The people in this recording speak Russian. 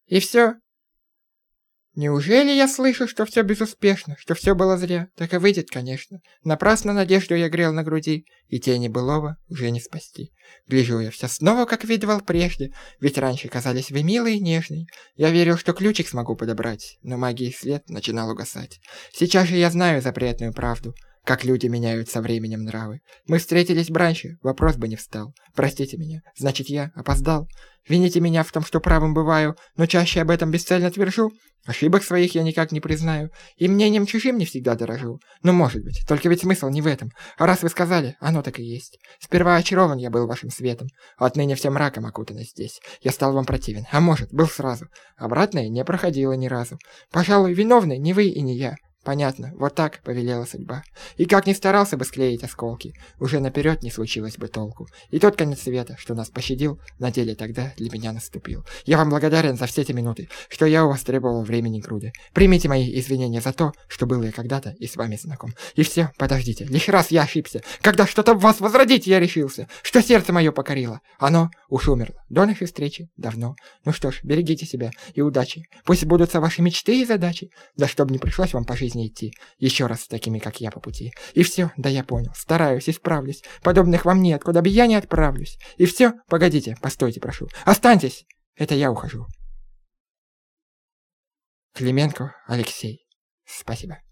И все? Неужели я слышу, что все безуспешно, что все было зря? Так и выйдет, конечно. Напрасно надежду я грел на груди, и тени былого уже не спасти. Гляжу я все снова, как видывал прежде, ведь раньше казались вы милой и нежной. Я верил, что ключик смогу подобрать, но магии след начинал угасать. Сейчас же я знаю запретную правду, как люди меняют со временем нравы. Мы встретились раньше, вопрос бы не встал. Простите меня, значит я опоздал. Вините меня в том, что правым бываю, но чаще об этом бесцельно твержу. Ошибок своих я никак не признаю, и мнением чужим не всегда дорожу. Но может быть, только ведь смысл не в этом. А раз вы сказали, оно так и есть. Сперва очарован я был вашим светом, а отныне всем мраком окутано здесь. Я стал вам противен, а может, был сразу. Обратное не проходило ни разу. Пожалуй, виновны не вы и не я. Понятно, вот так повелела судьба. И как ни старался бы склеить осколки, уже наперед не случилось бы толку. И тот конец света, что нас пощадил, на деле тогда для меня наступил. Я вам благодарен за все те минуты, что я у вас требовал времени груди. Примите мои извинения за то, что был я когда-то и с вами знаком. И все, подождите, лишь раз я ошибся, когда что-то в вас возродить я решился, что сердце мое покорило. Оно уж умерло. До нашей встречи давно. Ну что ж, берегите себя и удачи. Пусть будутся ваши мечты и задачи. Да чтоб не пришлось вам по жизни идти еще раз с такими, как я, по пути. И все, да я понял, стараюсь, исправлюсь. Подобных вам нет, куда бы я не отправлюсь. И все, погодите, постойте, прошу. Останьтесь! Это я ухожу. Клименко Алексей. Спасибо.